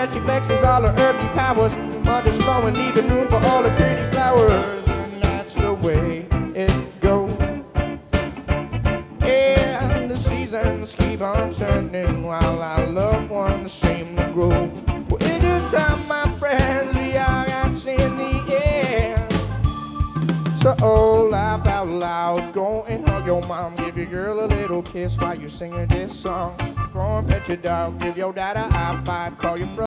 as she flexes all her earthly powers. Mother's flowing, leaving room for all the pretty flowers. And that's the way it goes. Yeah, the seasons keep on turning while our loved ones seem to grow. Well, it is time, my friends, we are out in the air. So oh, laugh out loud, go and hug your mom, give your girl a little kiss while you sing her this song. Go and pet your dog, give your dad a high five, call your brother.